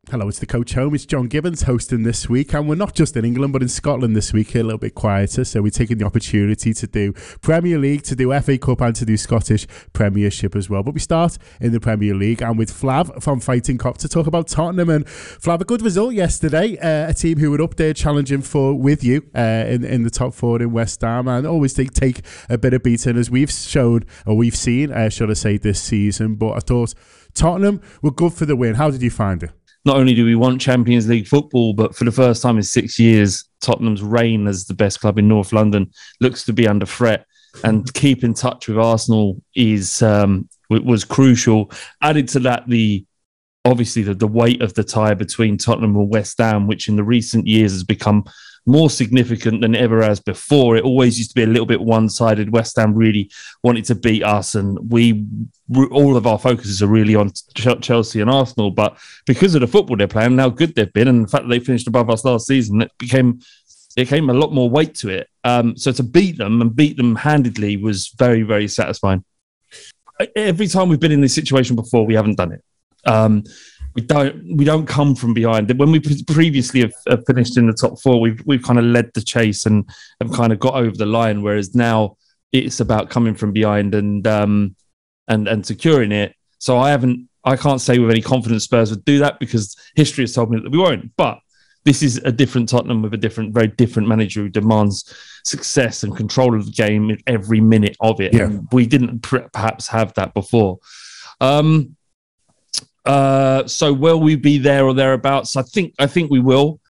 Hello, it's the Coach Home. It's John Gibbons hosting this week, and we're not just in England but in Scotland this week, a little bit quieter, so we're taking the opportunity to do Premier League, to do FA Cup and to do Scottish Premiership as well. But we start in the Premier League and with Flav from Fighting Cock to talk about Tottenham. And Flav, a good result yesterday, a team who were up there challenging with you in the top four in West Ham, and always take a bit of beating as we've shown, or we've seen, should I say, this season. But I thought Tottenham were good for the win. How did you find it? Not only do we want Champions League football, but for the first time in 6 years, Tottenham's reign as the best club in North London looks to be under threat. And keep in touch with Arsenal was crucial. Added to that, the weight of the tie between Tottenham and West Ham, which in the recent years has become more significant than ever as before. It always used to be a little bit one-sided. West Ham really wanted to beat us, and all of our focuses are really on Chelsea and Arsenal. But because of the football they're playing, and how good they've been, and the fact that they finished above us last season, it came a lot more weight to it. So to beat them handedly was very, very satisfying. Every time we've been in this situation before, we haven't done it. We don't come from behind. When we previously have finished in the top four, we've kind of led the chase and have kind of got over the line. Whereas now it's about coming from behind and securing it. So I can't say with any confidence Spurs would do that, because history has told me that we won't. But this is a different Tottenham with very different manager who demands success and control of the game every minute of it. Yeah. And we didn't perhaps have that before. So will we be there or thereabouts? I think we will.